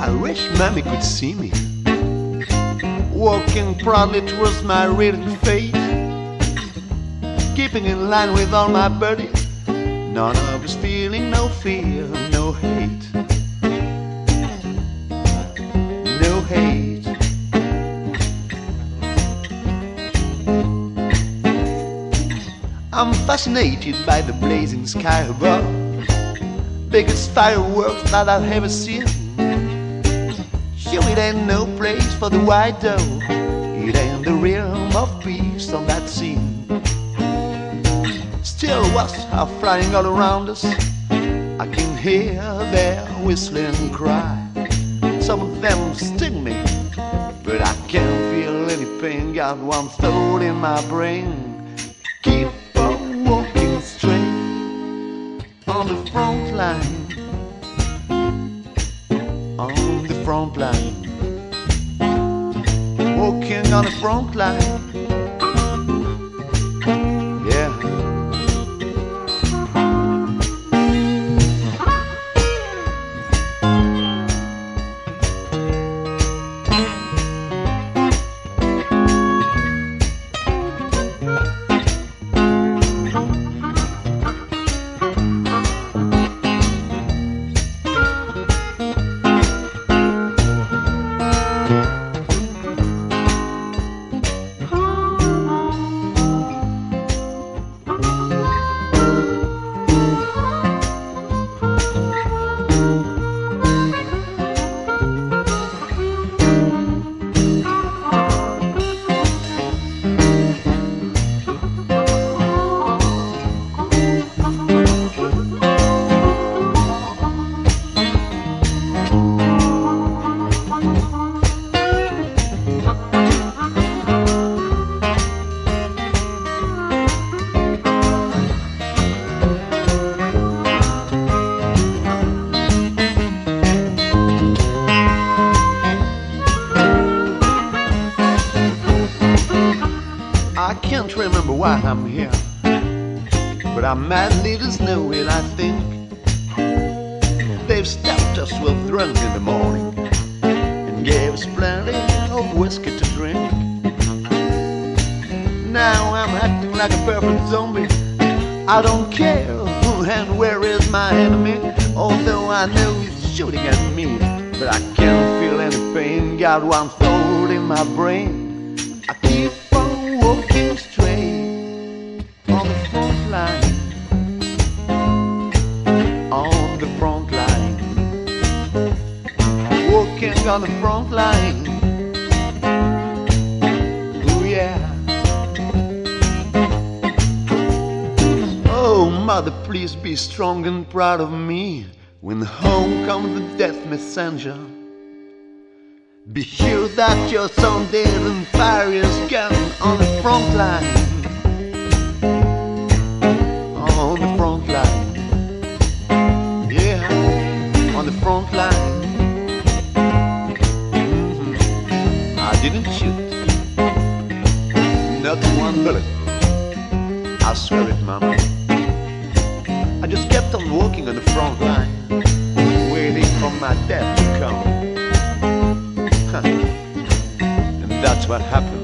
I wish Mommy could see me, walking proudly towards my written fate, keeping in line with all my buddies. None of us feeling no fear, no hate, no hate. I'm fascinated by the blazing sky above, biggest fireworks that I've ever seen. Sure, it ain't no place for the white dove, it ain't the realm of peace on that scene. Still, wasps are flying all around us, I can hear their whistling cry. Some of them sting me, but I can't feel any pain. Got one thought in my brain: keep on walking straight on the front line, on the front line, walking on the front line. Yeah. I can't remember why I'm here, but our mad leaders know it, I think. They've stopped us well drunk in the morning and gave us plenty of whiskey to drink. Now I'm acting like a perfect zombie. I don't care who and where is my enemy, although I know he's shooting at me, but I can't feel any pain. Got one thought in my brain: I keep on walking straight on the front line, on the front line, walking on the front line. Oh yeah. Oh mother, please be strong and proud of me when home comes the death messenger. Be sure that your son dead and fire his gun on the front line, on the front line, yeah, on the front line. I didn't shoot, not one bullet, I swear it, mama. I just kept on walking on the front line, waiting for my death to come. And that's what happened.